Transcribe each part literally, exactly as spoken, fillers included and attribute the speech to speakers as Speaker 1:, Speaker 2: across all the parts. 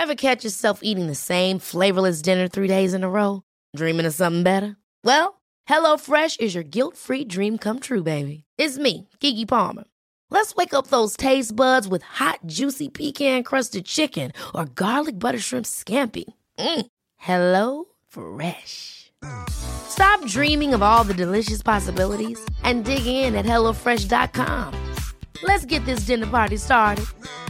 Speaker 1: Ever catch yourself eating the same flavorless dinner three days in a row? Dreaming of something better? Well, HelloFresh is your guilt-free dream come true, baby. It's me, Keke Palmer. Let's wake up those taste buds with hot, juicy pecan-crusted chicken or garlic butter shrimp scampi. Mm. Hello Fresh. Stop dreaming of all the delicious possibilities and dig in at hello fresh dot com. Let's get this dinner party started.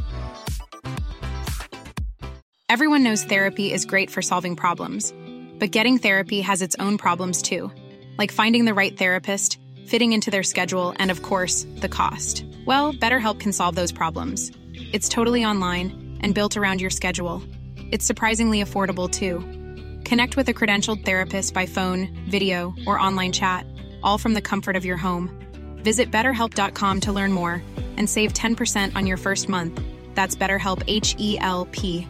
Speaker 2: Everyone knows therapy is great for solving problems, but getting therapy has its own problems too, like finding the right therapist, fitting into their schedule, and of course, the cost. Well, BetterHelp can solve those problems. It's totally online and built around your schedule. It's surprisingly affordable too. Connect with a credentialed therapist by phone, video, or online chat, all from the comfort of your home. Visit better help dot com to learn more and save ten percent on your first month. That's BetterHelp, H E L P.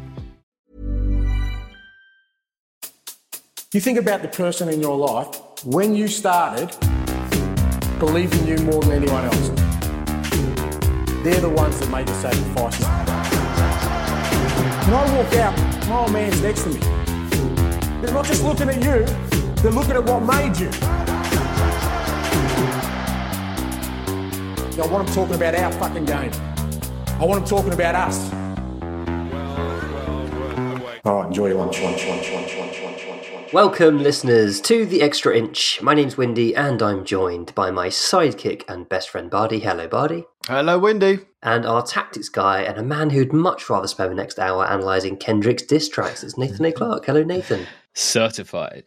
Speaker 3: You think about the person in your life, when you started, believed in you more than anyone else. They're the ones that made the sacrifices. When I walk out, my old man's next to me. They're not just looking at you, they're looking at what made you. I want them talking about our fucking game. I want them talking about us. All right, enjoy your lunch, lunch, lunch, lunch, lunch, lunch, lunch, lunch.
Speaker 4: Welcome, listeners, to The Extra Inch. My name's Windy, and I'm joined by my sidekick and best friend, Bardi. Hello, Bardi.
Speaker 5: Hello, Windy.
Speaker 4: And our tactics guy, and a man who'd much rather spend the next hour analysing Kendrick's diss tracks. It's Nathan A. Clark. Hello, Nathan.
Speaker 5: Certified.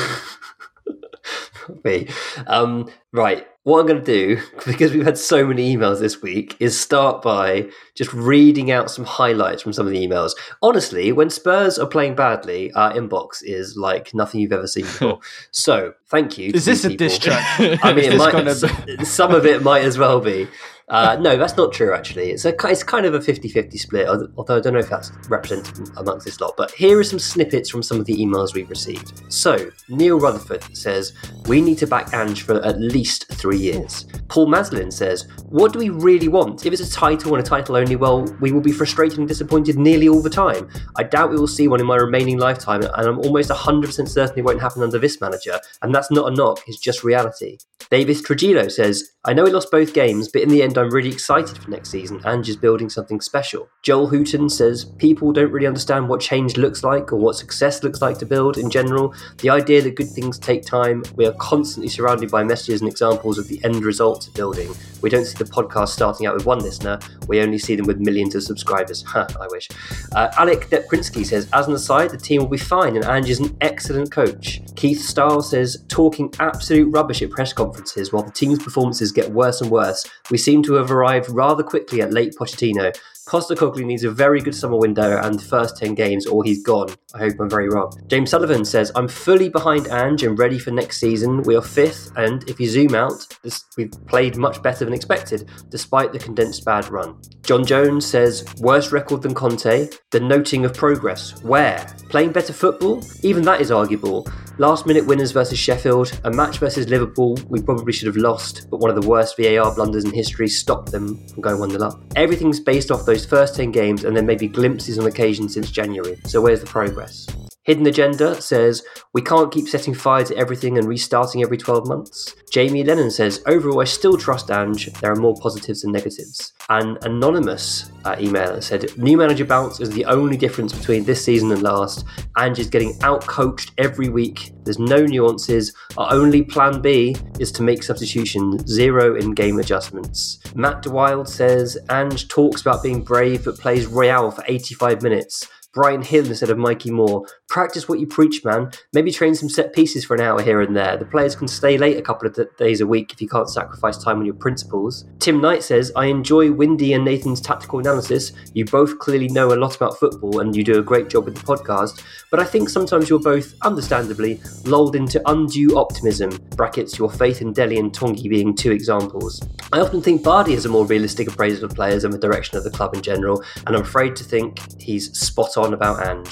Speaker 4: Me. Um, right, what I'm going to do, because we've had so many emails this week, is start by just reading out some highlights from some of the emails. Honestly, when Spurs are playing badly, our inbox is like nothing you've ever seen before. So, thank you.
Speaker 5: Is this a diss track?
Speaker 4: I mean, it might,
Speaker 5: gonna...
Speaker 4: some of it might as well be. Uh, no, that's not true, actually. It's a it's kind of a fifty-fifty split, although I don't know if that's represented amongst this lot. But here are some snippets from some of the emails we've received. So, Neil Rutherford says, we need to back Ange for at least three years. Paul Maslin says, what do we really want? If it's a title and a title only, well, we will be frustrated and disappointed nearly all the time. I doubt we will see one in my remaining lifetime, and I'm almost one hundred percent certain it won't happen under this manager, and that's not a knock, it's just reality. Davis Trujillo says, I know we lost both games, but in the end I'm really excited for next season. Ange is building something special. Joel Hooton says, people don't really understand what change looks like or what success looks like to build in general. The idea that good things take time. We are constantly surrounded by messages and examples of the end result of building. We don't see the podcast starting out with one listener. We only see them with millions of subscribers. Ha, I wish. Uh, Alec Depkrinsky says, as an aside, the team will be fine and Ange is an excellent coach. Keith Stiles says, talking absolute rubbish at press conferences while the team's performances get worse and worse. We seem to have arrived rather quickly at late Pochettino. Postecoglou needs a very good summer window and the first ten games or he's gone. I hope I'm very wrong. James Sullivan says, I'm fully behind Ange and ready for next season. We are fifth and if you zoom out, this, we've played much better than expected despite the condensed bad run. John Jones says, worse record than Conte, the noting of progress. Where? Playing better football? Even that is arguable. Last minute winners versus Sheffield, a match versus Liverpool we probably should have lost, but one of the worst V A R blunders in history stopped them from going one nil up. Everything's based off those first ten games and then maybe glimpses on occasion since January. So where's the progress? Hidden Agenda says, we can't keep setting fire to everything and restarting every twelve months. Jamie Lennon says, overall I still trust Ange, there are more positives than negatives. An anonymous uh, emailer said, new manager bounce is the only difference between this season and last. Ange is getting out-coached every week, there's no nuances, our only plan B is to make substitutions, zero in-game adjustments. Matt DeWild says, Ange talks about being brave but plays Royale for eighty-five minutes. Brian Hill instead of Mikey Moore. Practice what you preach, man. Maybe train some set pieces for an hour here and there. The players can stay late a couple of th- days a week if you can't sacrifice time on your principles. Tim Knight says, I enjoy Windy and Nathan's tactical analysis. You both clearly know a lot about football and you do a great job with the podcast, but I think sometimes you're both, understandably, lulled into undue optimism, brackets your faith in Dele and Tongi being two examples. I often think Bardi has a more realistic appraisal of players and the direction of the club in general, and I'm afraid to think he's spot on about Ange.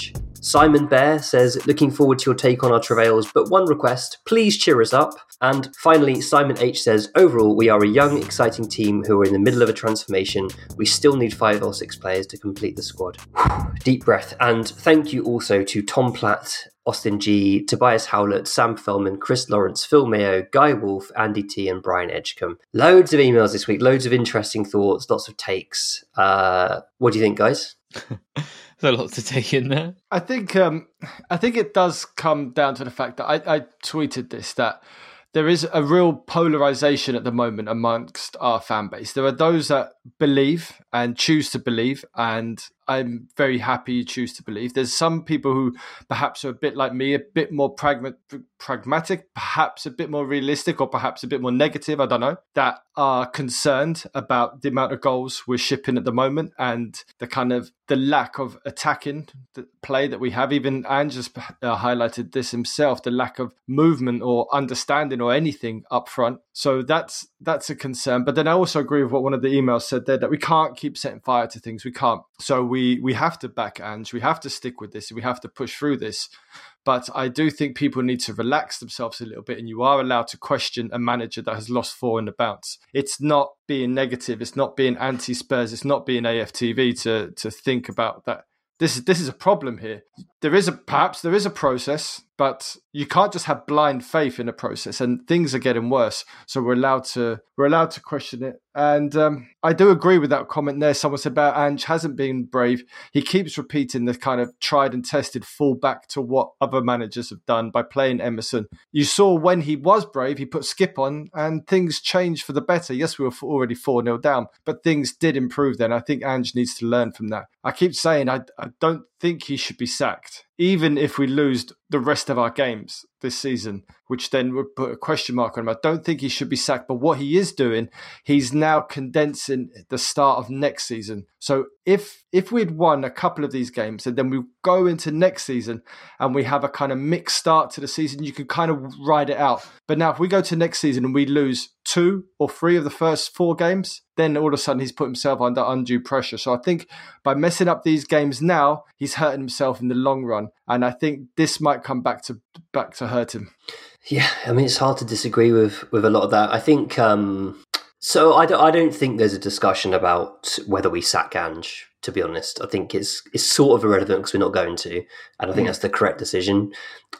Speaker 4: Simon Bear says, looking forward to your take on our travails, but one request, please cheer us up. And finally, Simon H says, overall, we are a young, exciting team who are in the middle of a transformation. We still need five or six players to complete the squad. Deep breath. And thank you also to Tom Platt, Austin G, Tobias Howlett, Sam Fellman, Chris Lawrence, Phil Mayo, Guy Wolf, Andy T, and Brian Edgecombe. Loads of emails this week, loads of interesting thoughts, lots of takes. Uh, what do you think, guys?
Speaker 5: There's a lot to take in there.
Speaker 6: I think um, I think it does come down to the fact that I, I tweeted this, that there is a real polarization at the moment amongst our fan base. There are those that believe and choose to believe, and I'm very happy you choose to believe. There's some people who perhaps are a bit like me, a bit more pragma- pragmatic, perhaps a bit more realistic, or perhaps a bit more negative, I don't know, that are concerned about the amount of goals we're shipping at the moment and the kind of the lack of attacking the play that we have. Even Ange has uh, highlighted this himself, the lack of movement or understanding or anything up front. So that's that's a concern. But then I also agree with what one of the emails said there, that we can't keep setting fire to things. We can't. So we, we have to back Ange. We have to stick with this. We have to push through this. But I do think people need to relax themselves a little bit, and you are allowed to question a manager that has lost four in the bounce. It's not being negative. It's not being anti-Spurs. It's not being A F T V to to think about that. This is this is a problem here. There is a perhaps there is a process, but you can't just have blind faith in a process, and things are getting worse. So we're allowed to we're allowed to question it. And um, I do agree with that comment there. Someone said about Ange hasn't been brave. He keeps repeating the kind of tried and tested fall back to what other managers have done by playing Emerson. You saw when he was brave, he put Skip on, and things changed for the better. Yes, we were already four nil down, but things did improve then. I think Ange needs to learn from that. I keep saying I, I don't think he should be sacked, even if we lose the rest of our games this season, which then would put a question mark on him. I don't think he should be sacked, but what he is doing, he's now condensing the start of next season. So if if we'd won a couple of these games and then we go into next season and we have a kind of mixed start to the season, you can kind of ride it out. But now if we go to next season and we lose two or three of the first four games, then all of a sudden he's put himself under undue pressure. So I think by messing up these games now, he's hurting himself in the long run. And I think this might come back to back to hurt him.
Speaker 4: Yeah, I mean, it's hard to disagree with, with a lot of that. I think, um, so I don't, I don't think there's a discussion about whether we sack Ange, to be honest. I think it's it's sort of irrelevant because we're not going to. And I think mm. that's the correct decision.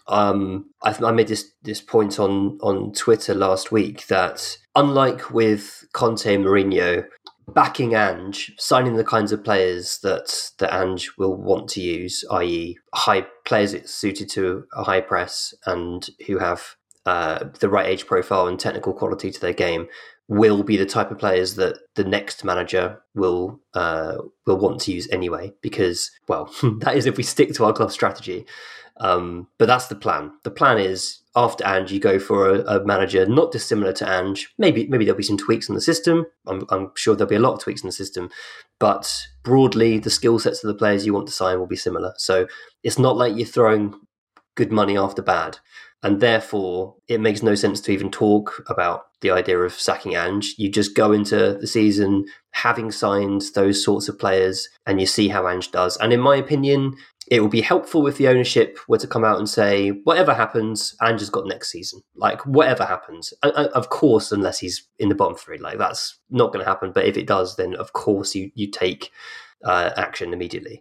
Speaker 4: Um, I, I made this, this point on, on Twitter last week that unlike with Conte and Mourinho, backing Ange, signing the kinds of players that, that Ange will want to use, that is high players suited to a high press and who have uh, the right age profile and technical quality to their game, will be the type of players that the next manager will uh, will want to use anyway, because, well, that is if we stick to our club strategy. Um, but that's the plan. The plan is, after Ange, you go for a, a manager not dissimilar to Ange. Maybe maybe there'll be some tweaks in the system. I'm, I'm sure there'll be a lot of tweaks in the system. But broadly, the skill sets of the players you want to sign will be similar. So it's not like you're throwing good money after bad. And therefore, it makes no sense to even talk about the idea of sacking Ange. You just go into the season having signed those sorts of players and you see how Ange does. And in my opinion, it will be helpful if the ownership were to come out and say, whatever happens, Ange has got next season. Like, whatever happens. And, and of course, unless he's in the bottom three. Like, that's not going to happen. But if it does, then of course you, you take uh, action immediately.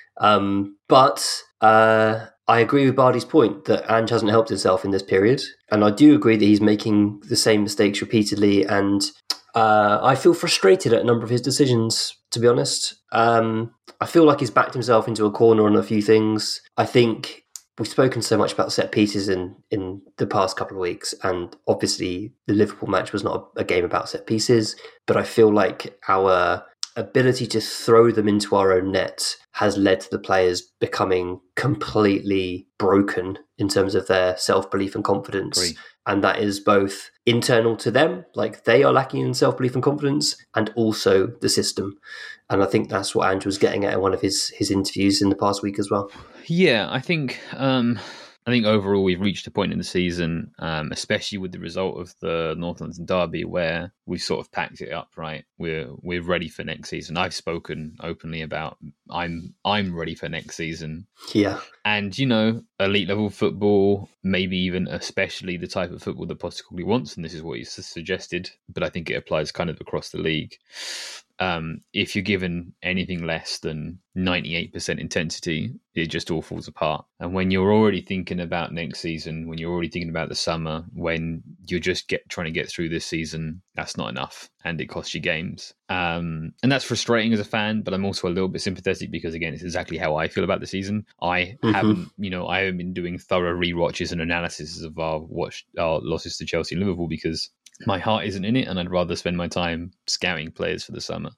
Speaker 4: Um, but uh, I agree with Bardi's point that Ange hasn't helped himself in this period. And I do agree that he's making the same mistakes repeatedly. And uh, I feel frustrated at a number of his decisions, to be honest. Um, I feel like he's backed himself into a corner on a few things. I think we've spoken so much about set pieces in, in the past couple of weeks. And obviously the Liverpool match was not a, a game about set pieces. But I feel like our ability to throw them into our own net has led to the players becoming completely broken in terms of their self-belief and confidence.
Speaker 5: Great.
Speaker 4: And that is both internal to them, like they are lacking in self-belief and confidence, and also the system. And I think that's what Andrew was getting at in one of his, his interviews in the past week as well.
Speaker 5: Yeah, I think um, I think overall we've reached a point in the season, um, especially with the result of the North London derby, where we sort of packed it up. Right, we're we're ready for next season. I've spoken openly about I'm I'm ready for next season.
Speaker 4: Yeah,
Speaker 5: and you know, elite level football, maybe even especially the type of football that Postecoglou wants, and this is what he suggested. But I think it applies kind of across the league. Um, if you're given anything less than ninety-eight percent intensity, it just all falls apart. And when you're already thinking about next season, when you're already thinking about the summer, when you're just get trying to get through this season, that's not enough, and it costs you games. Um, and that's frustrating as a fan, but I'm also a little bit sympathetic because, again, it's exactly how I feel about the season. I mm-hmm. haven't, you know, I haven't been doing thorough rewatches and analysis of our watch our losses to Chelsea and Liverpool because my heart isn't in it, and I'd rather spend my time scouting players for the summer.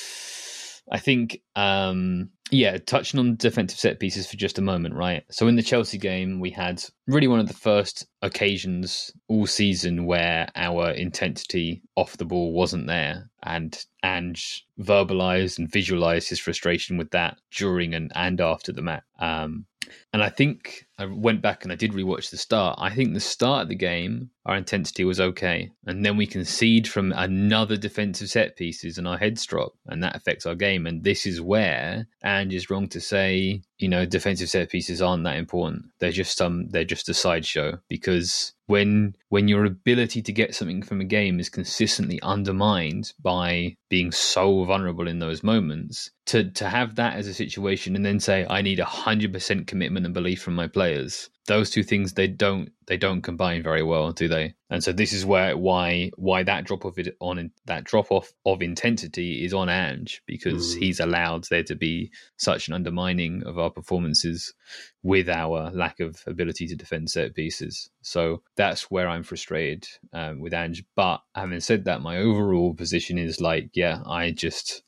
Speaker 5: I think, um, yeah, touching on defensive set pieces for just a moment, right? So in the Chelsea game, we had really one of the first occasions all season where our intensity off the ball wasn't there, and Ange verbalised and visualised his frustration with that during and, and after the match. Um, and I think I went back and I did rewatch the start. I think the start of the game, our intensity was okay. And then we concede from another defensive set pieces and our heads drop, and that affects our game. And this is where Ange is wrong to say, you know, defensive set pieces aren't that important. They're just some, they're just a sideshow, because when when your ability to get something from a game is consistently undermined by being so vulnerable in those moments, to to have that as a situation and then say, I need one hundred percent commitment and belief from my players, those two things, they don't they don't combine very well, do they? And so this is where why why that drop off it on that drop off of intensity is on Ange, because mm. he's allowed there to be such an undermining of our performances with our lack of ability to defend set pieces. So that's where I'm frustrated um, with Ange. But having said that, my overall position is like, yeah, I just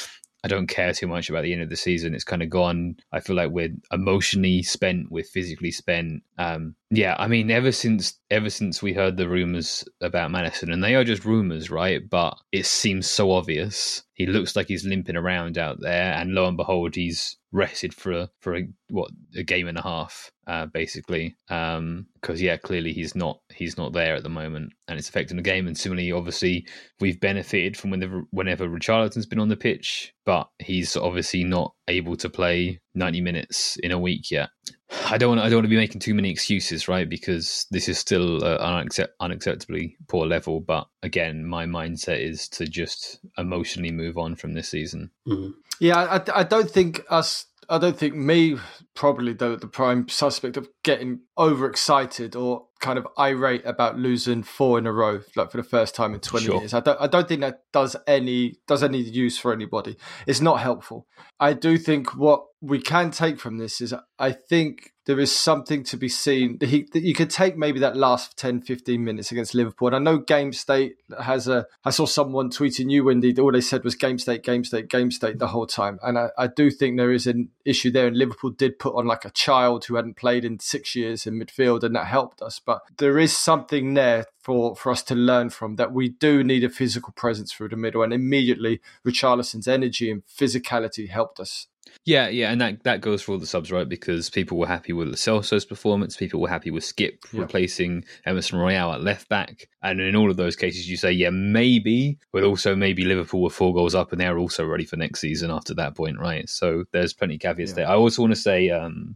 Speaker 5: I don't care too much about the end of the season. It's kind of gone. I feel like we're emotionally spent, we're physically spent. Um, yeah, I mean, ever since ever since we heard the rumours about Maddison, and they are just rumours, right? But it seems so obvious. He looks like he's limping around out there, and lo and behold, he's rested for a, for a, what a game and a half, uh, basically. Because um, yeah, clearly he's not he's not there at the moment, and it's affecting the game. And similarly, obviously, we've benefited from whenever whenever Richarlison's been on the pitch, but he's obviously not able to play ninety minutes in a week yet. I don't want I don't want to be making too many excuses, right? Because this is still uh, an unaccept- unacceptably poor level. But again, my mindset is to just emotionally move on from this season.
Speaker 4: Mm-hmm.
Speaker 6: Yeah, I, I don't think us. I don't think me, probably the, the prime suspect of getting overexcited or kind of irate about losing four in a row, like for the first time in twenty
Speaker 5: sure.
Speaker 6: years. I don't. I don't think that does any does any use for anybody. It's not helpful. I do think what we can take from this is, I think there is something to be seen. He, you could take maybe that last ten, fifteen minutes against Liverpool. And I know Game State has a, I saw someone tweeting you, Wendy, all they said was Game State, Game State, Game State the whole time. And I, I do think there is an issue there. And Liverpool did put on like a child who hadn't played in six years in midfield, and that helped us. But there is something there for, for us to learn from, that we do need a physical presence through the middle. And immediately Richarlison's energy and physicality helped us.
Speaker 5: Yeah, yeah, and that, that goes for all the subs, right? Because people were happy with Lo Celso's performance, people were happy with Skip yeah. replacing Emerson Royale at left back, and in all of those cases, you say, yeah, maybe, but also maybe Liverpool were four goals up, and they're also ready for next season after that point, right? So there's plenty of caveats yeah. there. I also want to say, um,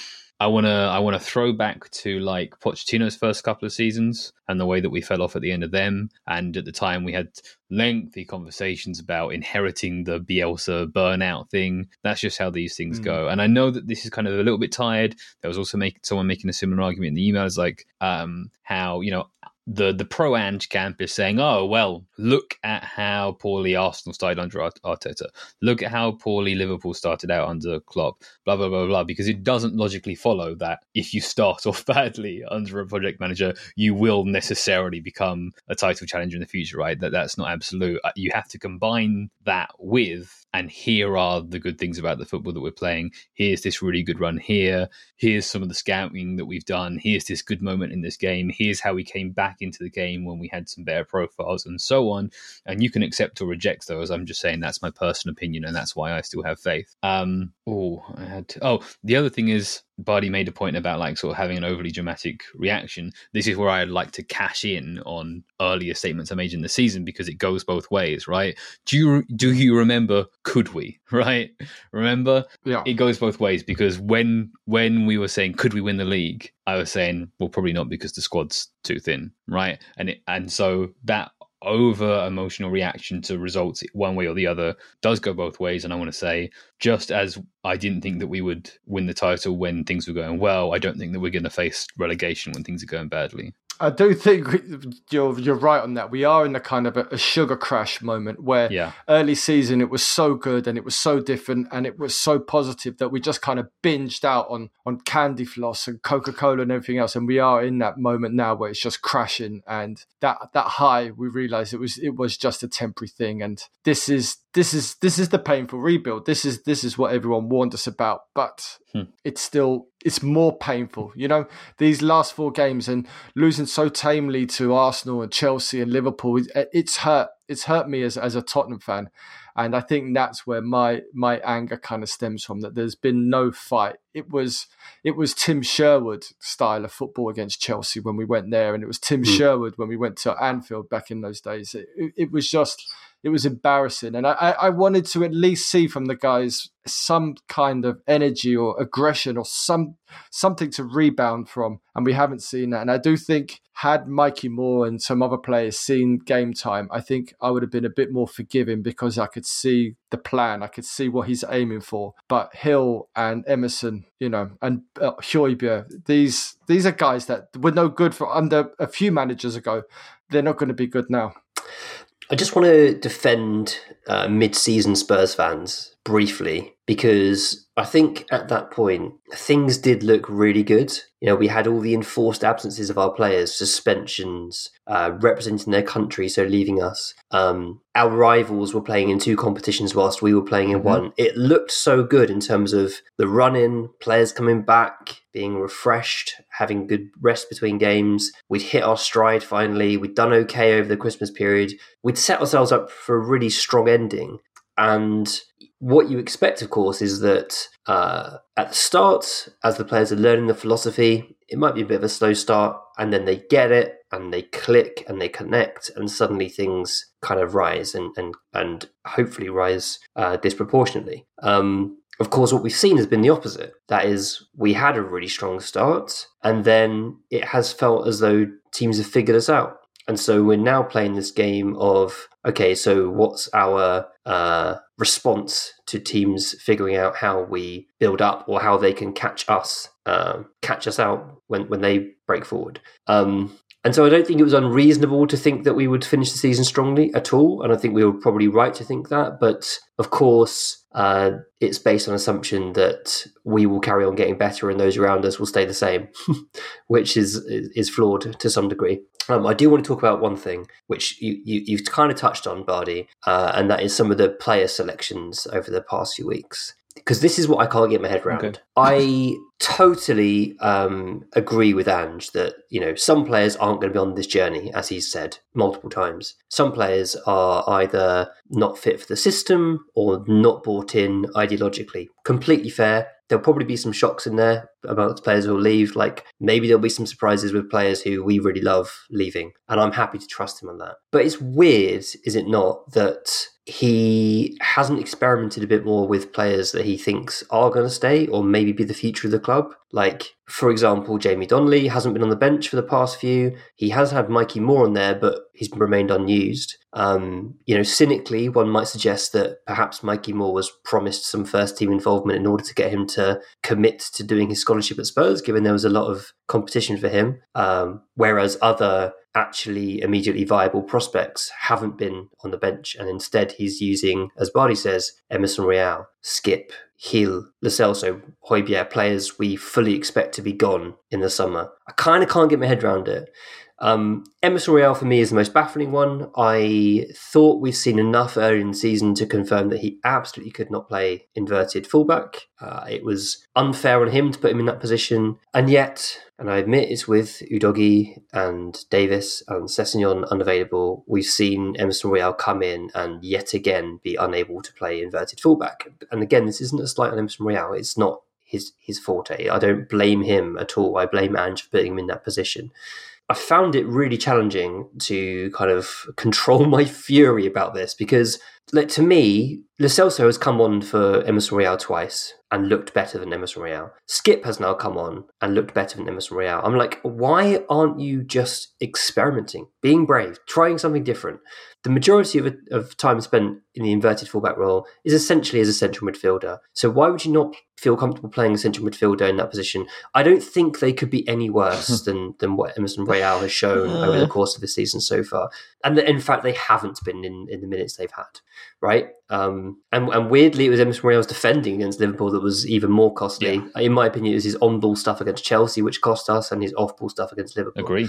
Speaker 5: I want to I want to throw back to like Pochettino's first couple of seasons and the way that we fell off at the end of them. And at the time, we had lengthy conversations about inheriting the Bielsa burnout thing. That's just how these things mm. go. And I know that this is kind of a little bit tired. There was also make, someone making a similar argument in the emails, like um, how, you know, the the pro-Ange camp is saying, oh, well, look at how poorly Arsenal started under Arteta. Look at how poorly Liverpool started out under Klopp, blah, blah, blah, blah, because it doesn't logically follow that if you start off badly under a project manager, you will necessarily become a title challenger in the future, right? That That's not absolute. You have to combine that with, and here are the good things about the football that we're playing. Here's this really good run here. Here's some of the scouting that we've done. Here's this good moment in this game. Here's how we came back into the game when we had some better profiles and so on. And you can accept or reject those. I'm just saying that's my personal opinion, and that's why I still have faith. Um, oh, I had to, oh, the other thing is, Bardi made a point about like sort of having an overly dramatic reaction. This is where I'd like to cash in on earlier statements I made in the season, because it goes both ways, right? Do you do you remember? Could we? Right? Remember?
Speaker 6: Yeah.
Speaker 5: It goes both ways, because when when we were saying could we win the league, I was saying well probably not because the squad's too thin, right? And it, and so that over emotional reaction to results one way or the other does go both ways. And I want to say, just as I didn't think that we would win the title when things were going well, I don't think that we're going to face relegation when things are going badly.
Speaker 6: I do think you're you're right on that. We are in a kind of a, a sugar crash moment where
Speaker 5: yeah.
Speaker 6: early season it was so good and it was so different and it was so positive that we just kind of binged out on on candy floss and Coca-Cola and everything else. And we are in that moment now where it's just crashing, and that that high, we realised it was it was just a temporary thing. And this is this is this is the painful rebuild. This is this is what everyone warned us about, but hmm. it's still it's more painful. You know, these last four games and losing so tamely to Arsenal and Chelsea and Liverpool, it's hurt. It's hurt me as as a Tottenham fan, and I think that's where my my anger kind of stems from. That there's been no fight. It was it was Tim Sherwood style of football against Chelsea when we went there, and it was Tim hmm. Sherwood when we went to Anfield back in those days. It, it, it was just. It was embarrassing. And I, I wanted to at least see from the guys some kind of energy or aggression or some something to rebound from. And we haven't seen that. And I do think had Mikey Moore and some other players seen game time, I think I would have been a bit more forgiving, because I could see the plan. I could see what he's aiming for. But Hill and Emerson, you know, and uh, Højbjerg, these, these are guys that were no good for under a few managers ago. They're not going to be good now.
Speaker 4: I just want to defend uh, mid-season Spurs fans briefly, because I think at that point, things did look really good. You know, we had all the enforced absences of our players, suspensions, uh, representing their country, so leaving us. Um, our rivals were playing in two competitions whilst we were playing in mm-hmm. one. It looked so good in terms of the run-in, players coming back, being refreshed, having good rest between games. We'd hit our stride finally. We'd done okay over the Christmas period. We'd set ourselves up for a really strong ending. And what you expect, of course, is that uh, at the start, as the players are learning the philosophy, it might be a bit of a slow start, and then they get it, and they click, and they connect, and suddenly things kind of rise, and and, and hopefully rise uh, disproportionately. Um, of course, what we've seen has been the opposite. That is, we had a really strong start, and then it has felt as though teams have figured us out. And so we're now playing this game of, okay, so what's our uh, response to teams figuring out how we build up or how they can catch us, uh, catch us out when, when they break forward. Um, and so I don't think it was unreasonable to think that we would finish the season strongly at all. And I think we were probably right to think that. But of course, uh, it's based on assumption that we will carry on getting better and those around us will stay the same, which is is flawed to some degree. Um, I do want to talk about one thing, which you, you, you've kind of touched on, Bardi, uh, and that is some of the player selections over the past few weeks. Because this is what I can't get my head around. Okay. I totally um, agree with Ange that, you know, some players aren't going to be on this journey, as he's said multiple times. Some players are either not fit for the system or not bought in ideologically. Completely fair. There'll probably be some shocks in there amongst players who will leave. Like maybe there'll be some surprises with players who we really love leaving. And I'm happy to trust him on that. But it's weird, is it not, that he hasn't experimented a bit more with players that he thinks are going to stay or maybe be the future of the club. Like, for example, Jamie Donnelly hasn't been on the bench for the past few. He has had Mikey Moore on there, but he's remained unused. Um, you know, cynically, one might suggest that perhaps Mikey Moore was promised some first team involvement in order to get him to commit to doing his scholarship at Spurs, given there was a lot of competition for him. Um, whereas other actually immediately viable prospects haven't been on the bench, and instead he's using, as Bardi says, Emerson Royal, Skip, Hill, Lo Celso, Højbjerg, players we fully expect to be gone in the summer. I kind of can't get my head around it. Um, Emerson Royal for me is the most baffling one. I thought we've seen enough early in the season to confirm that he absolutely could not play inverted fullback. Uh, it was unfair on him to put him in that position. And yet, and I admit it's with Udogie and Davis and Sessegnon unavailable, we've seen Emerson Royal come in and yet again be unable to play inverted fullback. And again, this isn't a slight on Emerson Royal. It's not his his forte. I don't blame him at all. I blame Ange for putting him in that position. I found it really challenging to kind of control my fury about this because, like, to me, Lo Celso has come on for Emerson Royal twice and looked better than Emerson Royal. Skip has now come on and looked better than Emerson Royal. I'm like, why aren't you just experimenting, being brave, trying something different? The majority of, of time spent in the inverted fullback role is essentially as a central midfielder. So why would you not feel comfortable playing a central midfielder in that position? I don't think they could be any worse than, than what Emerson Royal has shown over the course of the season so far. And in fact, they haven't been in, in the minutes they've had, right? Um, and, and weirdly, it was Emerson Royal's defending against Liverpool that was even more costly. Yeah. In my opinion, it was his on-ball stuff against Chelsea, which cost us, and his off-ball stuff against Liverpool.
Speaker 5: Agree.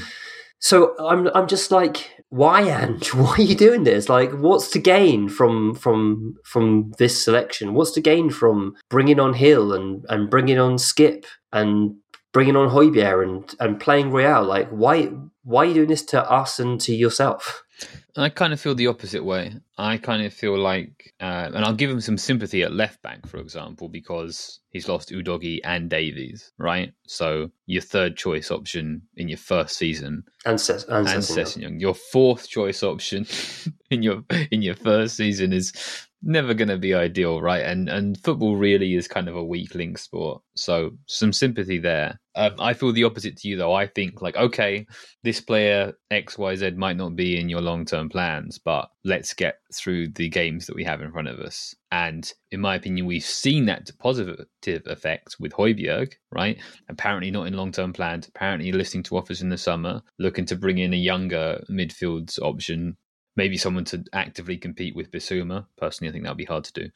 Speaker 4: So I'm I'm just like, why, Ange? Why are you doing this? Like, what's to gain from from from this selection? What's to gain from bringing on Hill and, and bringing on Skip and bringing on Højbjerg and, and playing Royal? Like, why why are you doing this to us and to yourself?
Speaker 5: I kind of feel the opposite way. I kind of feel like, uh, and I'll give him some sympathy at left back, for example, because he's lost Udogie and Davies, right? So your third choice option in your first season,
Speaker 4: and, Ses- and,
Speaker 5: and Sessegnon. Your fourth choice option in your in your first season is never going to be ideal, right? And and football really is kind of a weak link sport. So some sympathy there. Um, I feel the opposite to you, though. I think, like, okay, this player X Y Z might not be in your long-term plans, but let's get through the games that we have in front of us. And in my opinion, we've seen that positive effect with Højbjerg, right? Apparently not in long-term plans, apparently listening to offers in the summer, looking to bring in a younger midfield option, maybe someone to actively compete with Bissouma. Personally, I think that would be hard to do.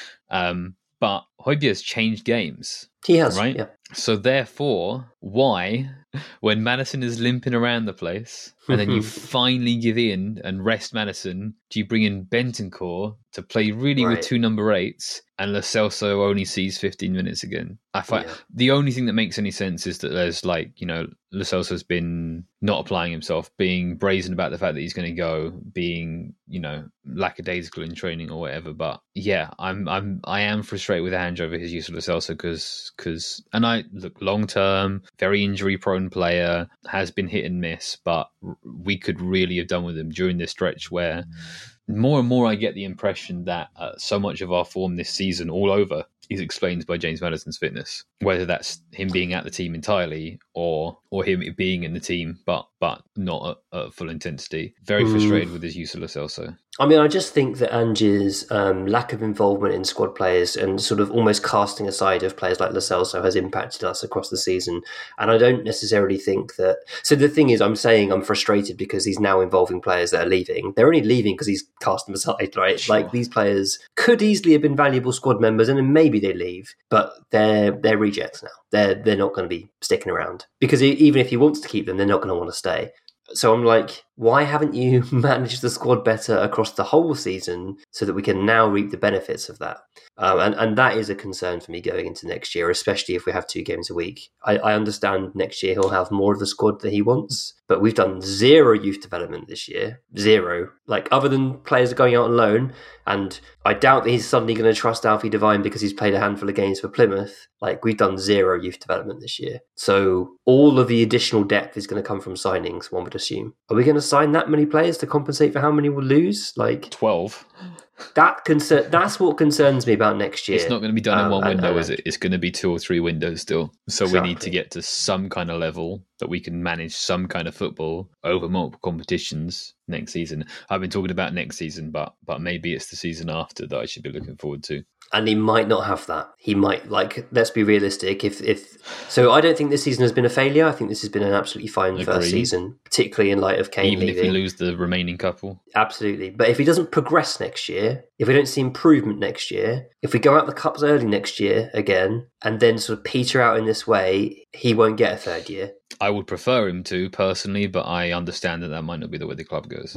Speaker 5: Um, but Højbjerg's changed games.
Speaker 4: He has,
Speaker 5: right?
Speaker 4: Yeah.
Speaker 5: So therefore, why, when Maddison is limping around the place, and then you finally give in and rest Maddison, do you bring in Bentancur to play really right with two number eights, and Lo Celso only sees fifteen minutes again? I find yeah. the only thing that makes any sense is that there's, like, you know, Lo Celso's been not applying himself, being brazen about the fact that he's going to go, being, you know, lackadaisical in training or whatever. But yeah, I'm I'm I am frustrated with Ange over his use of Lo Celso because because and I look long term, very injury prone player, has been hit and miss, but we could really have done with him during this stretch where more and more I get the impression that uh, so much of our form this season all over is explained by James Maddison's fitness, whether that's him being at the team entirely or or him being in the team but but not at, at full intensity. Very frustrated mm. with his use of Lo Celso.
Speaker 4: I mean, I just think that Ange's um, lack of involvement in squad players and sort of almost casting aside of players like Lo Celso has impacted us across the season. And I don't necessarily think that... So the thing is, I'm saying I'm frustrated because he's now involving players that are leaving. They're only leaving because he's cast them aside, right? Sure. Like, these players could easily have been valuable squad members and then maybe they leave, but they're they're rejects now. They're, they're not going to be sticking around because even if he wants to keep them, they're not going to want to stay. So I'm like, why haven't you managed the squad better across the whole season so that we can now reap the benefits of that? Um, and, and that is a concern for me going into next year, especially if we have two games a week. I, I understand next year he'll have more of the squad that he wants, but we've done zero youth development this year. Zero. Like, other than players going out on loan, and I doubt that he's suddenly going to trust Alfie Devine because he's played a handful of games for Plymouth. Like, we've done zero youth development this year. So all of the additional depth is going to come from signings, one would assume. Are we going to sign that many players to compensate for how many we'll lose? Like
Speaker 5: twelve.
Speaker 4: That concern, that's what concerns me about next year.
Speaker 5: It's not going to be done in
Speaker 4: um,
Speaker 5: one window,
Speaker 4: and,
Speaker 5: is it? It's going to be two or three windows still. So exactly. We need to get to some kind of level that we can manage some kind of football over multiple competitions next season. I've been talking about next season, but but maybe it's the season after that I should be looking forward to.
Speaker 4: And he might not have that. He might, like, let's be realistic. If if so, I don't think this season has been a failure. I think this has been an absolutely fine Agreed. first season, particularly in light of Kane
Speaker 5: Even
Speaker 4: leaving.
Speaker 5: if we lose the remaining couple.
Speaker 4: Absolutely. But if he doesn't progress next year, if we don't see improvement next year, if we go out the Cups early next year again, and then sort of peter out in this way, he won't get a third year.
Speaker 5: I would prefer him to, personally, but I understand that that might not be the way the club goes.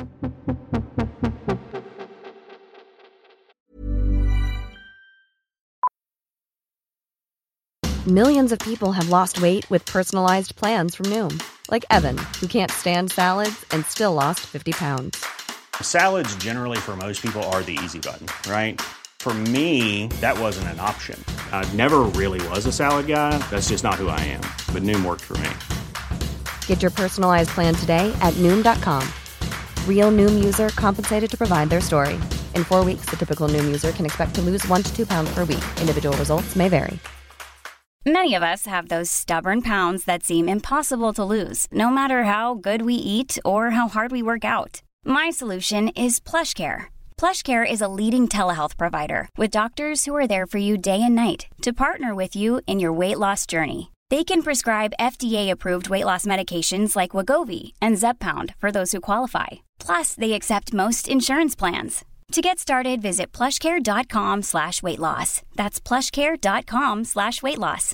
Speaker 7: Millions of people have lost weight with personalized plans from Noom. Like Evan, who can't stand salads and still lost fifty pounds.
Speaker 8: Salads generally for most people are the easy button, right? For me, that wasn't an option. I never really was a salad guy. That's just not who I am. But Noom worked for me.
Speaker 7: Get your personalized plan today at Noom dot com. Real Noom user compensated to provide their story. In four weeks, the typical Noom user can expect to lose one to two pounds per week. Individual results may vary.
Speaker 9: Many of us have those stubborn pounds that seem impossible to lose, no matter how good we eat or how hard we work out. My solution is PlushCare. PlushCare is a leading telehealth provider with doctors who are there for you day and night to partner with you in your weight loss journey. They can prescribe F D A-approved weight loss medications like Wegovy and Zepbound for those who qualify. Plus, they accept most insurance plans. To get started, visit plushcare.com slash weight loss. That's plushcare.com slash weight loss.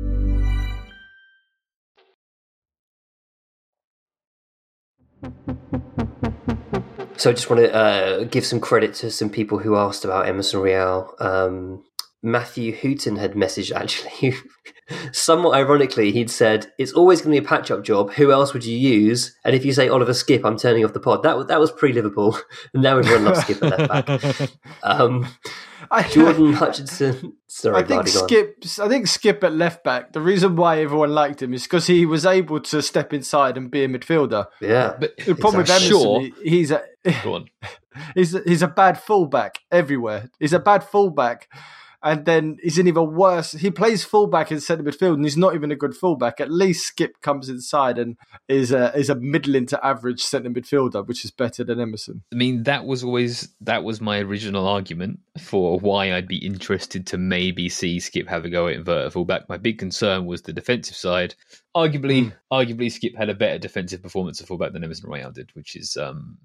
Speaker 4: So I just want to uh, give some credit to some people who asked about Emerson Royal. Um, Matthew Hooton had messaged, actually, somewhat ironically, he'd said, it's always going to be a patch-up job. Who else would you use? And if you say Oliver Skipp, I'm turning off the pod. That, that was pre-Liverpool. And now everyone loves Skipp at left back. Um, Jordan Hutchinson. Sorry,
Speaker 6: I think Skipp. I think Skipp at left back. The reason why everyone liked him is because he was able to step inside and be a midfielder.
Speaker 4: Yeah,
Speaker 6: but the problem exactly. with Emerson, sure. he's a
Speaker 5: Go on.
Speaker 6: he's a, he's a bad fullback everywhere. He's a bad fullback. And then he's an even worse. He plays fullback in centre midfield, and he's not even a good fullback. At least Skipp comes inside and is a is a middling to average centre midfielder, which is better than Emerson.
Speaker 5: I mean, that was always that was my original argument for why I'd be interested to maybe see Skipp have a go at inverted fullback. My big concern was the defensive side. Arguably, mm. arguably, Skipp had a better defensive performance at fullback than Emerson Royal did, which is um,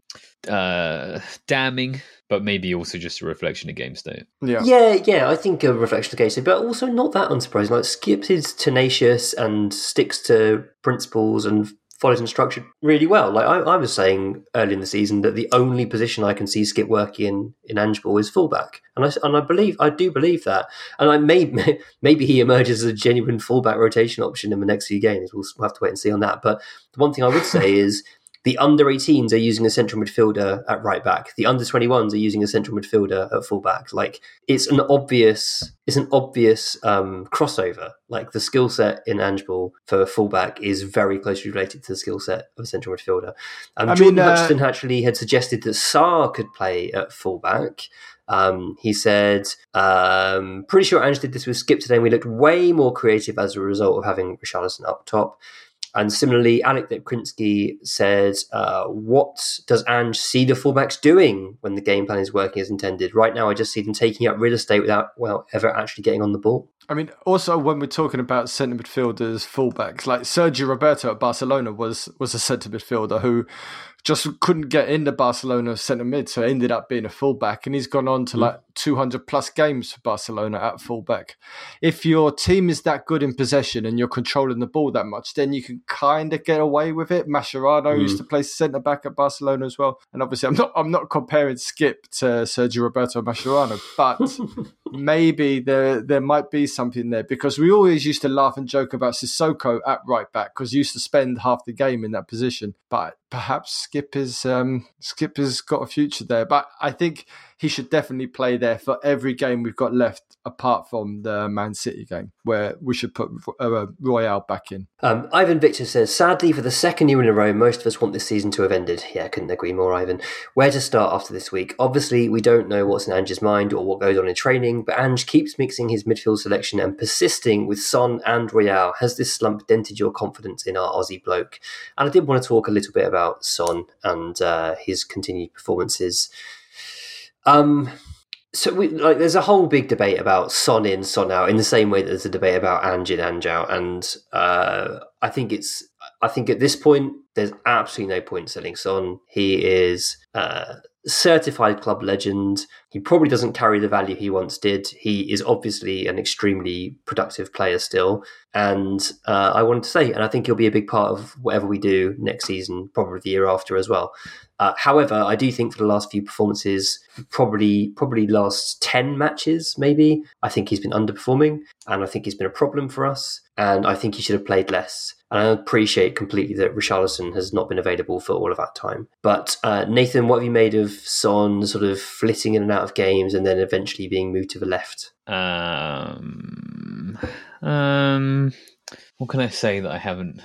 Speaker 5: uh, damning, but maybe also just a reflection of game state.
Speaker 4: Yeah, yeah, yeah. I think a reflection of game state, but also not that unsurprising. Like Skipp is tenacious and sticks to principles and follows instruction really well. Like I, I was saying early in the season that the only position I can see Skipp working in in Angeball is fullback, and I and I believe I do believe that, and I may maybe he emerges as a genuine fullback rotation option in the next few games. We'll, we'll have to wait and see on that. But the one thing I would say is the under eighteens are using a central midfielder at right back. The under twenty-ones are using a central midfielder at full back. Like it's an obvious, it's an obvious um, crossover. Like the skill set in Angeball for fullback is very closely related to the skill set of a central midfielder. Um, Jordan mean, uh... Hutchinson actually had suggested that Sarr could play at fullback. Um, he said, um, pretty sure Ange did this with Skipp today, and we looked way more creative as a result of having Richarlison up top. And similarly, Alec Lipkrinsky said, uh, what does Ange see the fullbacks doing when the game plan is working as intended? Right now, I just see them taking up real estate without, well, ever actually getting on the ball.
Speaker 6: I mean, also when we're talking about centre midfielders, fullbacks, like Sergio Roberto at Barcelona was was a centre midfielder who just couldn't get into Barcelona centre mid, so ended up being a fullback, and he's gone on to mm. like two hundred plus games for Barcelona at fullback. If your team is that good in possession and you're controlling the ball that much, then you can kind of get away with it. Mascherano mm. used to play centre back at Barcelona as well, and obviously I'm not I'm not comparing Skipp to Sergio Roberto Mascherano, but maybe there there might be something there, because we always used to laugh and joke about Sissoko at right back because he used to spend half the game in that position, but perhaps Skipp is um, Skipp has got a future there. But I think he should definitely play there for every game we've got left, apart from the Man City game, where we should put uh, Royale back in.
Speaker 4: Um, Ivan Victor says, sadly, for the second year in a row, most of us want this season to have ended. Yeah, I couldn't agree more, Ivan. Where to start after this week? Obviously, we don't know what's in Ange's mind or what goes on in training, but Ange keeps mixing his midfield selection and persisting with Son and Royale. Has this slump dented your confidence in our Aussie bloke? And I did want to talk a little bit about Son and uh, his continued performances. Um, so we, like, there's a whole big debate about Son in, Son out, in the same way that there's a debate about Ange in, Ange out, and uh, I think it's. I think at this point, there's absolutely no point selling Son. He is a certified club legend. He probably doesn't carry the value he once did. He is obviously an extremely productive player still. And uh, I wanted to say, and I think he'll be a big part of whatever we do next season, probably the year after as well. Uh, however, I do think for the last few performances, probably probably last ten matches, maybe, I think he's been underperforming, and I think he's been a problem for us, and I think he should have played less. And I appreciate completely that Richarlison has not been available for all of that time. But uh, Nathan, what have you made of Son sort of flitting in and out out of games and then eventually being moved to the left?
Speaker 5: Um, um, what can I say that I haven't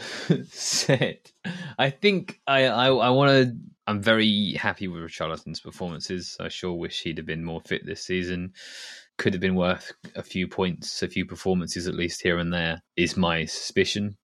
Speaker 5: said? I think I, I, I want to. I'm very happy with Richarlison's performances. I sure wish he'd have been more fit this season. Could have been worth a few points, a few performances at least here and there, is my suspicion.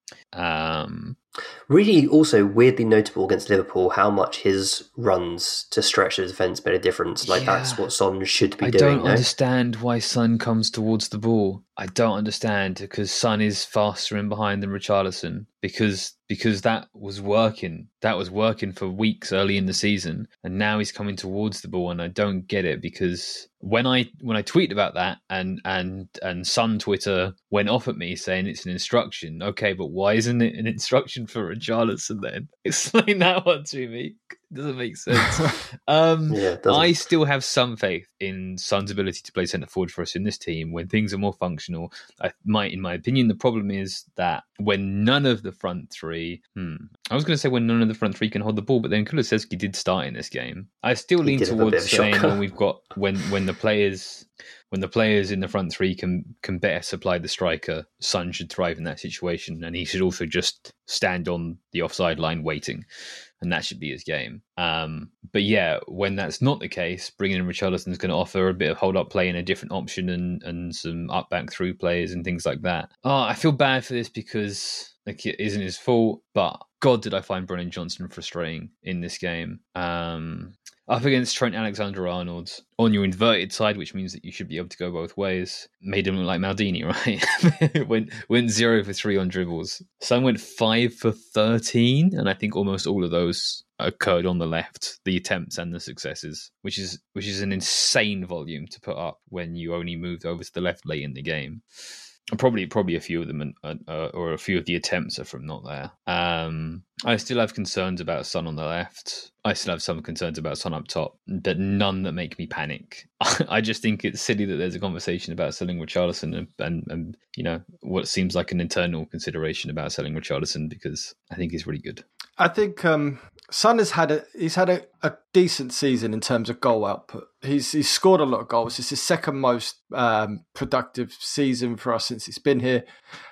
Speaker 5: Um,
Speaker 4: really also weirdly notable against Liverpool how much his runs to stretch the defence made a difference. Like yeah. That's what Son should be
Speaker 5: I
Speaker 4: doing. I
Speaker 5: don't
Speaker 4: no?
Speaker 5: understand why Son comes towards the ball. I don't understand, because Son is faster in behind than Richarlison, because because that was working. That was working for weeks early in the season, and now he's coming towards the ball, and I don't get it, because when I when I tweeted about that and and and Son Twitter went off at me saying it's an instruction. Okay, but why isn't it an instruction for Richarlison then? Explain that one to me. It doesn't make sense. Um, yeah, I still have some faith in Son's ability to play centre forward for us in this team when things are more functional. I might, in my opinion, the problem is that when none of the front three, hmm, I was going to say when none of the front three can hold the ball, but then Kulusevski did start in this game. I still lean towards saying when we've got when when the players. When the players in the front three can can better supply the striker, Son should thrive in that situation, and he should also just stand on the offside line waiting, and that should be his game. Um, but yeah, when that's not the case, bringing in Richarlison is going to offer a bit of hold-up play and a different option, and, and some up-back through players and things like that. Oh, I feel bad for this because like it isn't his fault, but God, did I find Brennan Johnson frustrating in this game. Um, Up against Trent Alexander-Arnold on your inverted side, which means that you should be able to go both ways. Made him look like Maldini, right? went went zero for three on dribbles. Son went five for thirteen, and I think almost all of those occurred on the left, the attempts and the successes, which is which is an insane volume to put up when you only moved over to the left late in the game. Probably, probably a few of them, uh, or a few of the attempts are from not there. Um, I still have concerns about Son on the left. I still have some concerns about Son up top, but none that make me panic. I just think it's silly that there's a conversation about selling Richarlison and, and, and you know, what seems like an internal consideration about selling Richarlison, because I think he's really good.
Speaker 6: I think um, Son has had a he's had a, a decent season in terms of goal output. He's he's scored a lot of goals. It's his second most um, productive season for us since he's been here.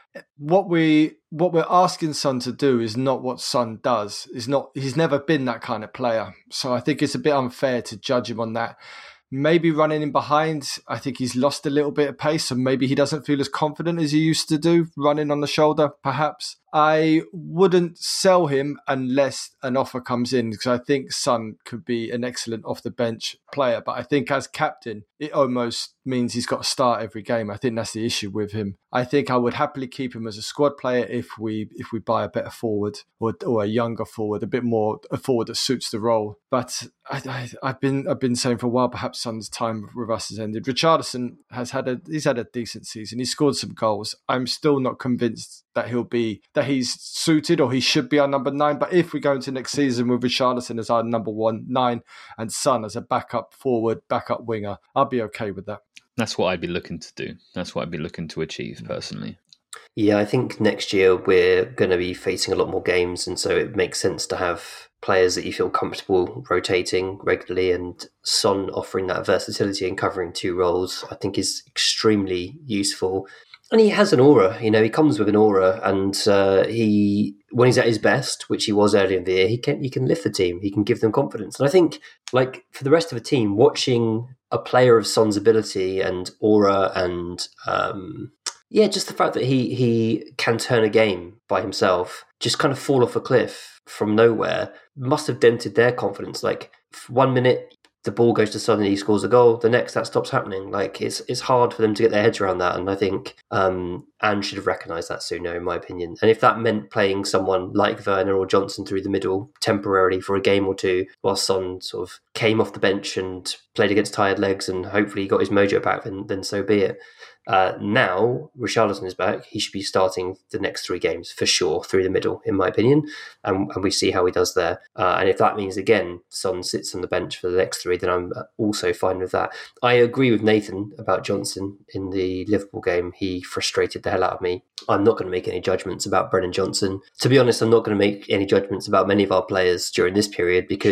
Speaker 6: What we what we're asking Son to do is not what Son does. Is not he's never been that kind of player. So I think it's a bit unfair to judge him on that. Maybe running in behind, I think he's lost a little bit of pace, so maybe he doesn't feel as confident as he used to do, running on the shoulder, perhaps. I wouldn't sell him unless an offer comes in, because I think Son could be an excellent off-the-bench player. But I think as captain, it almost means he's got to start every game. I think that's the issue with him. I think I would happily keep him as a squad player if we if we buy a better forward or, or a younger forward, a bit more a forward that suits the role. But I, I, I've been I've been saying for a while, perhaps Son's time with us has ended. Richarlison has had a he's had a decent season. He's scored some goals. I'm still not convinced that he'll be that he's suited or he should be our number nine. But if we go into next season with Richarlison as our number one nine and Son as a backup forward, backup winger, I'll be okay with that.
Speaker 5: That's what I'd be looking to do. That's what I'd be looking to achieve personally.
Speaker 4: Yeah, I think next year we're going to be facing a lot more games, and so it makes sense to have players that you feel comfortable rotating regularly, and Son offering that versatility and covering two roles, I think is extremely useful. And he has an aura, you know, he comes with an aura, and uh, he, when he's at his best, which he was earlier in the year, he can he can lift the team, he can give them confidence. And I think, like, for the rest of the team, watching a player of Son's ability and aura and, um, yeah, just the fact that he he can turn a game by himself, just kind of fall off a cliff from nowhere, must have dented their confidence. Like, one minute the ball goes to Son and he scores a goal, the next that stops happening. Like, it's it's hard for them to get their heads around that, and I think um, Ange should have recognised that sooner, in my opinion. And if that meant playing someone like Werner or Johnson through the middle temporarily for a game or two, while Son sort of came off the bench and played against tired legs and hopefully got his mojo back, then, then so be it. Uh, now, Richarlison is back. He should be starting the next three games for sure through the middle, in my opinion. And, and we see how he does there. Uh, and if that means, again, Son sits on the bench for the next three, then I'm also fine with that. I agree with Nathan about Johnson in the Liverpool game. He frustrated the hell out of me. I'm not going to make any judgments about Brennan Johnson. To be honest, I'm not going to make any judgments about many of our players during this period because sure.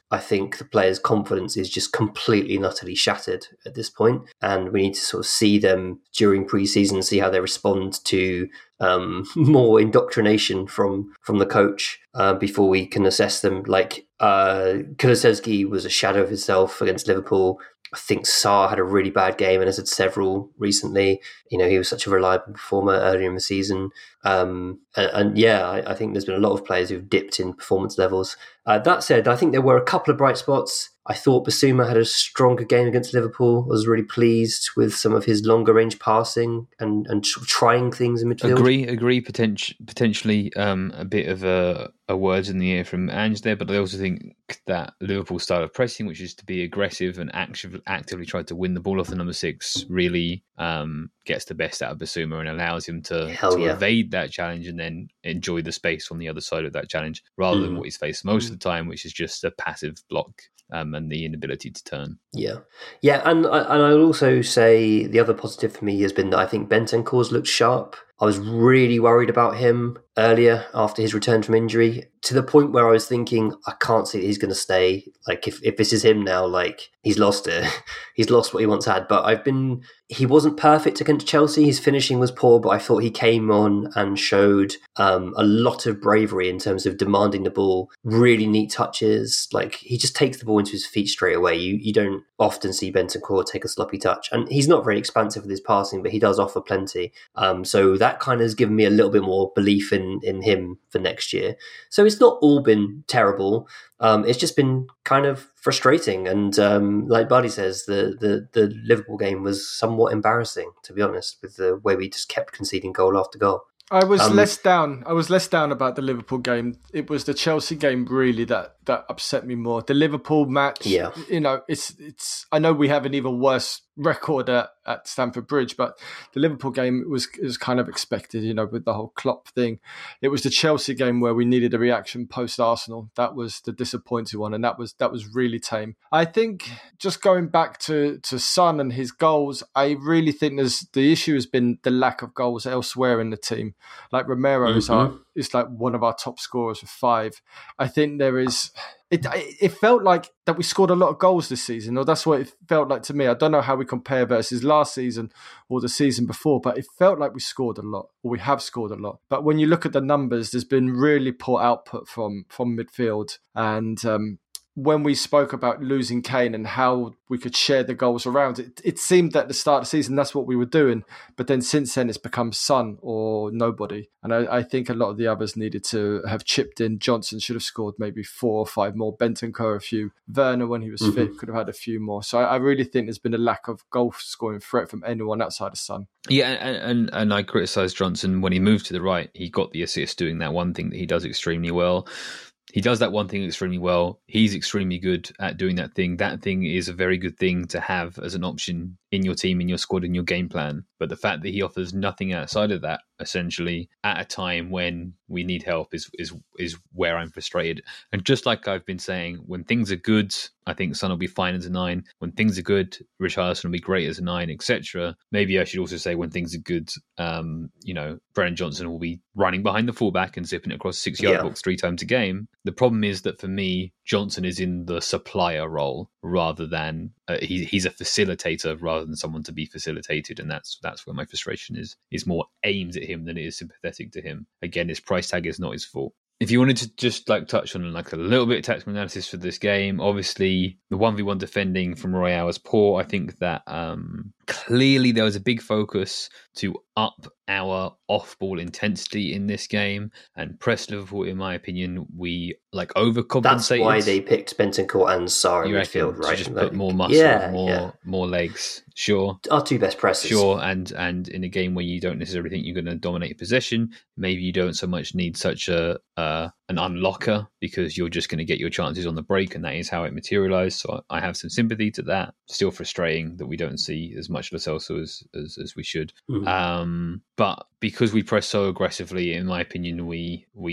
Speaker 4: I think the players' confidence is just completely and utterly shattered at this point, and we need to sort of see them during pre-season, see how they respond to um, more indoctrination from from the coach uh, before we can assess them. Like uh, Kulusevski was a shadow of himself against Liverpool. I think Sarr had a really bad game and has had several recently. You know, he was such a reliable performer earlier in the season. Um, and, and yeah, I, I think there's been a lot of players who've dipped in performance levels. Uh, that said, I think there were a couple of bright spots. I thought Basuma had a stronger game against Liverpool. I was really pleased with some of his longer range passing and, and trying things in midfield.
Speaker 5: Agree, agree. Potent, potentially um, a bit of a, a word in the ear from Ange there, but I also think that Liverpool's style of pressing, which is to be aggressive and active, actively try to win the ball off the number six, really um, gets the best out of Basuma and allows him to, to
Speaker 4: yeah.
Speaker 5: evade that challenge and then enjoy the space on the other side of that challenge, rather mm. than what he's faced most mm. of the time, which is just a passive block. Um, and the inability to turn.
Speaker 4: Yeah. Yeah, and, and I'll also say the other positive for me has been that I think Bentancur's looked sharp. I was really worried about him earlier after his return from injury, to the point where I was thinking, I can't see that he's going to stay. Like, if, if this is him now, like, he's lost it. He's lost what he once had. But I've been... He wasn't perfect against Chelsea. His finishing was poor, but I thought he came on and showed um, a lot of bravery in terms of demanding the ball. Really neat touches. Like, he just takes the ball into his feet straight away. You you don't often see Bentancur take a sloppy touch. And he's not very expansive with his passing, but he does offer plenty. Um, so that kind of has given me a little bit more belief in, in him for next year. So it's not all been terrible. Um, it's just been kind of frustrating. And um, like Buddy says, the, the, the Liverpool game was somewhat embarrassing, to be honest, with the way we just kept conceding goal after goal.
Speaker 6: I was
Speaker 4: Um,
Speaker 6: less down. I was less down about the Liverpool game. It was the Chelsea game really that, that upset me more. The Liverpool match,
Speaker 4: Yeah.
Speaker 6: you know, it's it's. I know we have an even worse record at, at Stamford Bridge, but the Liverpool game was was kind of expected, you know, with the whole Klopp thing. It was the Chelsea game where we needed a reaction post Arsenal. That was the disappointing one, and that was that was really tame. I think just going back to to Son and his goals, I really think there's the issue has been the lack of goals elsewhere in the team. Like Romero mm-hmm. is our is like one of our top scorers with five. I think there is. It it felt like that we scored a lot of goals this season, or that's what it felt like to me. I don't know how we compare versus last season or the season before, but it felt like we scored a lot, or we have scored a lot. But when you look at the numbers, there's been really poor output from from midfield. And um, when we spoke about losing Kane and how we could share the goals around, it, it seemed at the start of the season that's what we were doing. But then since then, it's become Son or nobody. And I, I think a lot of the others needed to have chipped in. Johnson should have scored maybe four or five more. Bentancur a few. Werner, when he was mm-hmm. fit, could have had a few more. So I, I really think there's been a lack of goal scoring threat from anyone outside of Son.
Speaker 5: Yeah, and, and, and I criticised Johnson when he moved to the right. He got the assist doing that one thing that he does extremely well. He does that one thing extremely well. He's extremely good at doing that thing. That thing is a very good thing to have as an option in your team, in your squad, in your game plan. But the fact that he offers nothing outside of that, essentially, at a time when we need help is is is where I'm frustrated. And just like I've been saying, when things are good, I think Son will be fine as a nine. When things are good, Richarlison will be great as a nine, et cetera. Maybe I should also say when things are good, um, you know, Brennan Johnson will be running behind the fullback and zipping it across the six-yard
Speaker 4: yeah.
Speaker 5: box three times a game. The problem is that for me, Johnson is in the supplier role rather than uh, he, he's a facilitator rather than someone to be facilitated, and that's that's where my frustration is. Is more aimed at him than it is sympathetic to him. Again, his price tag is not his fault. If you wanted to just like touch on like a little bit of tactical analysis for this game, obviously the one v one defending from Royale was poor. I think that um, clearly there was a big focus to up our off-ball intensity in this game and press Liverpool. In my opinion, we like overcompensated.
Speaker 4: That's why they picked Bentancur and Sarr in midfield, right?
Speaker 5: To just
Speaker 4: like,
Speaker 5: put more muscle,
Speaker 4: yeah,
Speaker 5: more
Speaker 4: yeah.
Speaker 5: more legs. Sure,
Speaker 4: our two best presses.
Speaker 5: Sure, and and in a game where you don't necessarily think you're going to dominate possession, maybe you don't so much need such a uh, an unlocker because you're just going to get your chances on the break, and that is how it materialised. So I have some sympathy to that. Still frustrating that we don't see as much Lo Celso as, as as we should. Mm-hmm. Um, but because we press so aggressively, in my opinion, we we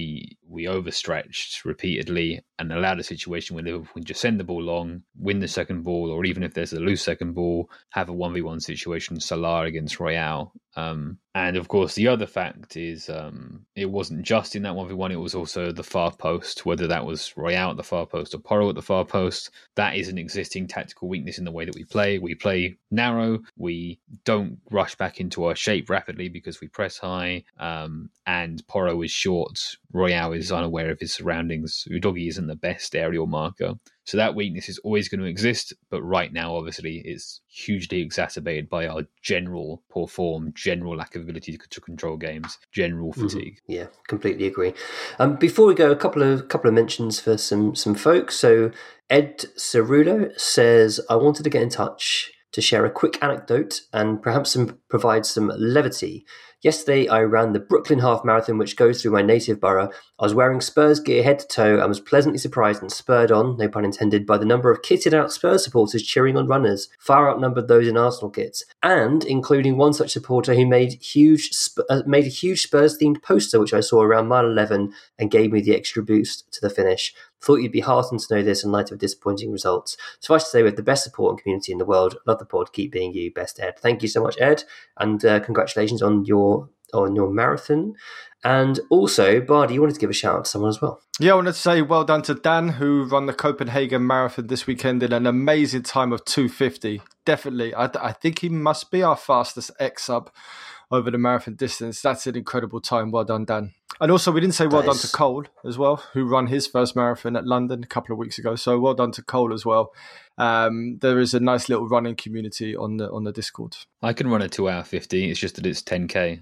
Speaker 5: we overstretched repeatedly and allowed a situation where Liverpool can just send the ball long, win the second ball, or even if there's a loose second ball, have a one v one situation, Salah against Royale. Um, and of course, the other fact is um, it wasn't just in that one v one, it was also the far post, whether that was Royale at the far post or Porro at the far post. That is an existing tactical weakness in the way that we play. We play narrow, we don't rush back into our shape rapidly because we press high, um, and Porro is short. Royale is unaware of his surroundings. Udogie isn't the best aerial marker. So that weakness is always going to exist, but right now, obviously, it's hugely exacerbated by our general poor form, general lack of ability to, to control games, general fatigue.
Speaker 4: Mm-hmm. Yeah, completely agree. Um, before we go, a couple of couple of mentions for some some folks. So Ed Cerulo says, I wanted to get in touch to share a quick anecdote and perhaps some, provide some levity. Yesterday, I ran the Brooklyn Half Marathon, which goes through my native borough. I was wearing Spurs gear head to toe and was pleasantly surprised and spurred on, no pun intended, by the number of kitted out Spurs supporters cheering on runners, far outnumbered those in Arsenal kits, and including one such supporter who made huge uh, made a huge Spurs-themed poster, which I saw around mile eleven and gave me the extra boost to the finish. Thought you'd be heartened to know this in light of disappointing results. Suffice to say, we have the best support and community in the world. Love the pod. Keep being you. Best, Ed. Thank you so much, Ed, and uh, congratulations on your on your marathon. And also, Bardi, you wanted to give a shout out to someone as well.
Speaker 6: Yeah, I wanted to say well done to Dan, who ran the Copenhagen Marathon this weekend in an amazing time of two fifty. Definitely. I, I think he must be our fastest ex-sub over the marathon distance. That's an incredible time. Well done, Dan. And also, we didn't say well done to Cole as well, who ran his first marathon at London a couple of weeks ago. So well done to Cole as well. Um, there is a nice little running community on the on the Discord.
Speaker 5: I can run a two hour fifty. It's just that it's ten K.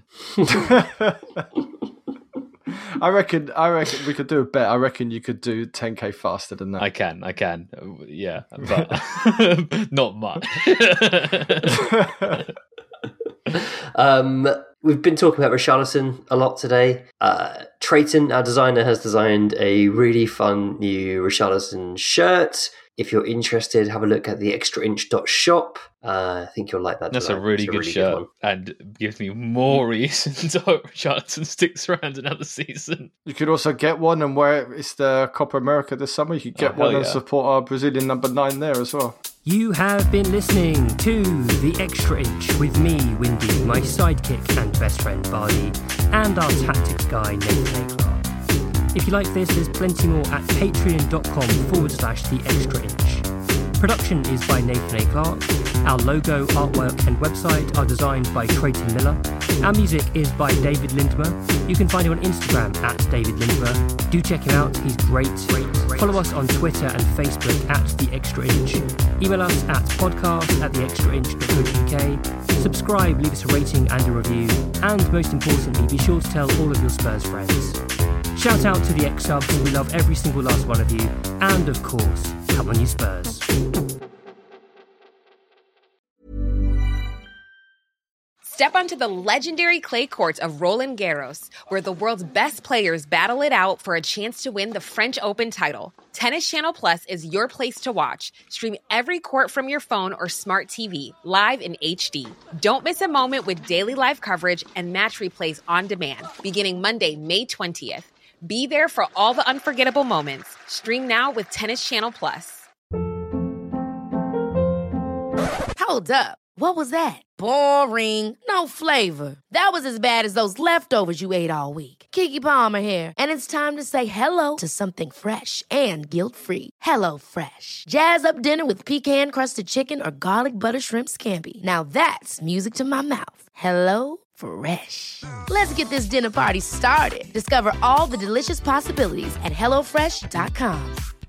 Speaker 6: I reckon. I reckon we could do a bet. I reckon you could do ten K faster than that.
Speaker 5: I can. I can. Yeah, but not much.
Speaker 4: um, we've been talking about Richarlison a lot today. Uh, Trayton, our designer, has designed a really fun new Richarlison shirt. If you're interested, have a look at the extra inch dot shop. Uh, I think you'll like that.
Speaker 5: That's
Speaker 4: design.
Speaker 5: a really
Speaker 4: a
Speaker 5: good
Speaker 4: really
Speaker 5: shirt
Speaker 4: good
Speaker 5: and gives me more reason to hope Richarlison sticks around another season.
Speaker 6: You could also get one and wear it. It's the Copa America this summer. You could get
Speaker 5: oh,
Speaker 6: one
Speaker 5: yeah.
Speaker 6: and support our Brazilian number nine there as well.
Speaker 10: You have been listening to The Extra Inch with me, Windy, my sidekick and best friend, Bardi, and our tactics guy, Nathan A. Clark. If you like this, there's plenty more at patreon.com forward slash The Extra Inch. Production is by Nathan A. Clark. Our logo, artwork and website are designed by Trayton Miller. Our music is by David Lindmer. You can find him on Instagram at David Lindmer. Do check him out, he's great. great, great. Follow us on Twitter and Facebook at The Extra Inch. Email us at podcast at the extra inch dot co dot uk. Subscribe, leave us a rating and a review. And most importantly, be sure to tell all of your Spurs friends. Shout out to the ex-subs, we love every single last one of you. And of course, come on you Spurs.
Speaker 11: Step onto the legendary clay courts of Roland Garros, where the world's best players battle it out for a chance to win the French Open title. Tennis Channel Plus is your place to watch. Stream every court from your phone or smart T V, live in H D. Don't miss a moment with daily live coverage and match replays on demand, beginning Monday, May twentieth. Be there for all the unforgettable moments. Stream now with Tennis Channel Plus.
Speaker 1: Hold up. What was that? Boring. No flavor. That was as bad as those leftovers you ate all week. Keke Palmer here, and it's time to say hello to something fresh and guilt-free. Hello Fresh. Jazz up dinner with pecan-crusted chicken or garlic butter shrimp scampi. Now that's music to my mouth. Hello Fresh. Let's get this dinner party started. Discover all the delicious possibilities at hello fresh dot com.